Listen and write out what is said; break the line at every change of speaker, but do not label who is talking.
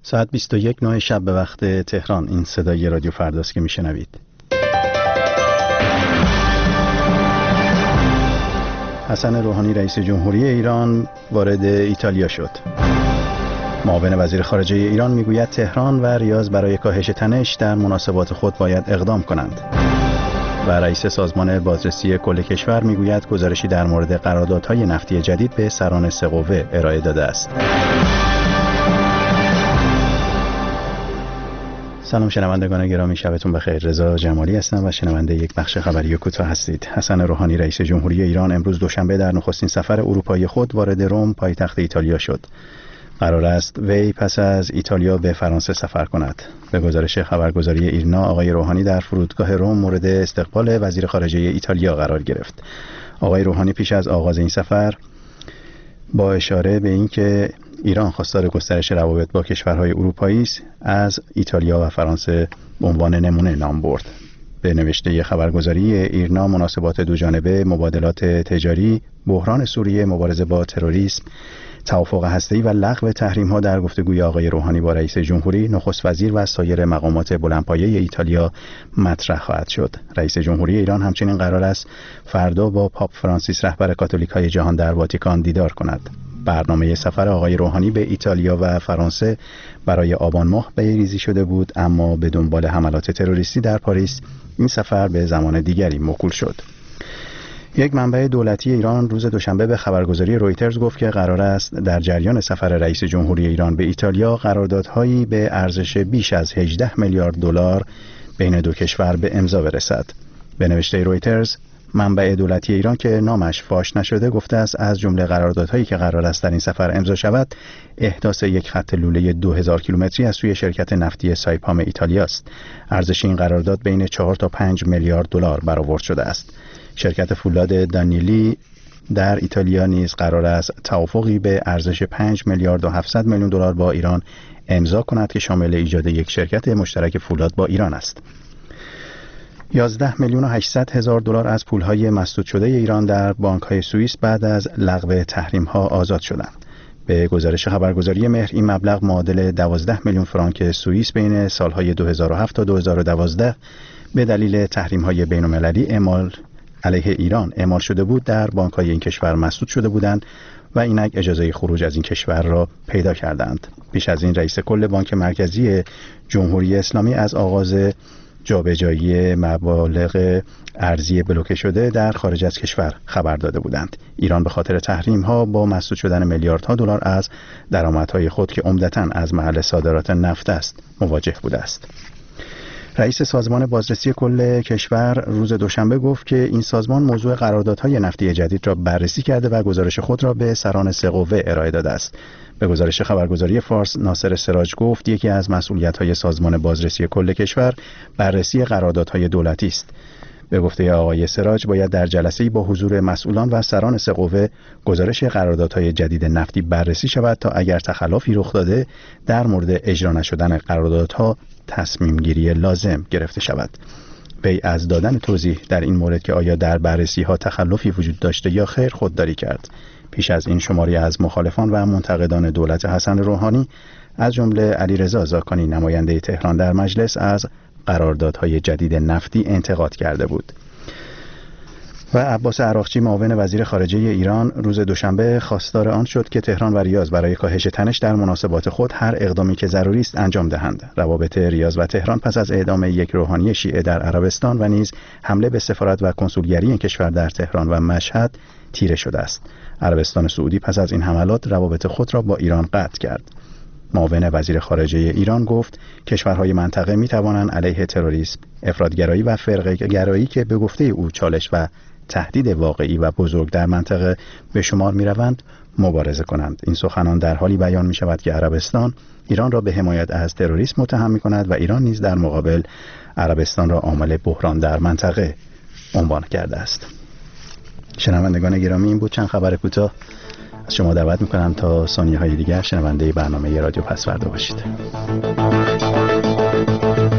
ساعت 21 شب به وقت تهران. این صدای رادیو فرداست که میشنوید. حسن روحانی رئیس جمهوری ایران وارد ایتالیا شد. معاون وزیر خارجه ایران میگوید تهران و ریاض برای کاهش تنش در مناسبات خود باید اقدام کنند. و رئیس سازمان بازرسی کل کشور میگوید گزارشی در مورد قراردادهای نفتی جدید به سران سه قوه ارائه داده است. سلام شنوندگان گرامی، شبتون بخیر. رضا جمالی هستم و شنونده یک بخش خبری کوتاه هستید. حسن روحانی رئیس جمهوری ایران امروز دوشنبه در نخستین سفر اروپایی خود وارد روم پایتخت ایتالیا شد. قرار است وی پس از ایتالیا به فرانسه سفر کند. به گزارش خبرگزاری ایرنا آقای روحانی در فرودگاه روم مورد استقبال وزیر خارجه ایتالیا قرار گرفت. آقای روحانی پیش از آغاز این سفر با اشاره به اینکه ایران خواستار گسترش روابط با کشورهای اروپایی است، از ایتالیا و فرانسه به عنوان نمونه نام برد. به نوشته خبرگزاری ایرنا مناسبات دوجانبه، مبادلات تجاری، بحران سوریه، مبارزه با تروریسم، توافق هسته‌ای و لغو تحریم‌ها در گفتگوی آقای روحانی با رئیس جمهوری، نخست وزیر و سایر مقامات بلندپایه ایتالیا مطرح خواهد شد. رئیس جمهوری ایران همچنین قرار است فردا با پاپ فرانسیس رهبر کاتولیک‌های جهان در واتیکان دیدار کند. برنامه سفر آقای روحانی به ایتالیا و فرانسه برای آبان ماه به‌ریزی شده بود، اما به دنبال حملات تروریستی در پاریس این سفر به زمان دیگری موکول شد. یک منبع دولتی ایران روز دوشنبه به خبرگزاری رویترز گفت که قرار است در جریان سفر رئیس جمهوری ایران به ایتالیا قراردادهایی به ارزش بیش از 18 میلیارد دلار بین دو کشور به امضا برسد. به نوشته رویترز، منبع دولتی ایران که نامش فاش نشده گفته است از جمله قراردادهایی که قرار است در این سفر امضا شود، احداث یک خط لوله 2000 کیلومتری از سوی شرکت نفتی سایپام ایتالیا است. ارزش این قرارداد بین 4 تا 5 میلیارد دلار برآورد شده است. شرکت فولاد دانیلی در ایتالیا نیز قرار است توافقی به ارزش 5 میلیارد و 700 میلیون دلار با ایران امضا کند که شامل ایجاد یک شرکت مشترک فولاد با ایران است. 11 میلیون و 800 هزار دلار از پولهای مسدود شده ایران در بانک‌های سوئیس بعد از لغو تحریم‌ها آزاد شدند. به گزارش خبرگزاری مهر این مبلغ معادل 12 میلیون فرانک سوئیس بین سالهای 2007 تا 2012 به دلیل تحریم‌های بین‌المللی علیه ایران اعمال شده بود در بانک‌های این کشور مسدود شده بودند و اینک اجازه خروج از این کشور را پیدا کردند. پیش از این رئیس کل بانک مرکزی جمهوری اسلامی از آغاز جابجایی مبالغ ارزی بلوکه شده در خارج از کشور خبر داده بودند. ایران به خاطر تحریم‌ها با مسدود شدن میلیاردها دلار از درآمدهای خود که عمدتاً از محل صادرات نفت است مواجه بوده است. رئیس سازمان بازرسی کل کشور روز دوشنبه گفت که این سازمان موضوع قراردادهای نفتی جدید را بررسی کرده و گزارش خود را به سران سه قوه ارائه داده است. به گزارش خبرگزاری فارس ناصر سراج گفت یکی از مسئولیت‌های سازمان بازرسی کل کشور بررسی قراردادهای دولتی است. به گفته آقای سراج باید در جلسه‌ای با حضور مسئولان و سران سه قوه گزارش قراردادهای جدید نفتی بررسی شود تا اگر تخلفی رخ داده در مورد اجرا نشدن قراردادها تصمیم گیری لازم گرفته شود. وی از دادن توضیح در این مورد که آیا در بررسی ها تخلفی وجود داشته یا خیر خودداری کرد. پیش از این شماری از مخالفان و منتقدان دولت حسن روحانی از جمله علیرضا زاکانی نماینده تهران در مجلس از قراردادهای جدید نفتی انتقاد کرده بود. و عباس عراقچی معاون وزیر خارجه ایران روز دوشنبه خواستار آن شد که تهران و ریاض برای کاهش تنش در مناسبات خود هر اقدامی که ضروری است انجام دهند. روابط ریاض و تهران پس از اعدام یک روحانی شیعه در عربستان و نیز حمله به سفارت و کنسولگری این کشور در تهران و مشهد تیره شده است. عربستان سعودی پس از این حملات روابط خود را با ایران قطع کرد. معاون وزیر خارجه ایران گفت کشورهای منطقه می توانند علیه تروریسم، افراطگرایی و فرقه‌گرایی که به گفته او چالش و تهدید واقعی و بزرگ در منطقه به شمار می روند مبارزه کنند. این سخنان در حالی بیان می شود که عربستان ایران را به حمایت از تروریسم متهم می کند و ایران نیز در مقابل عربستان را عامل بحران در منطقه عنوان کرده است. شنوندگان گرامی، این بود چند خبر کوتاه. از شما دعوت می کنم تا ثانیه‌های دیگر شنونده برنامه رادیو پسوردا باشید.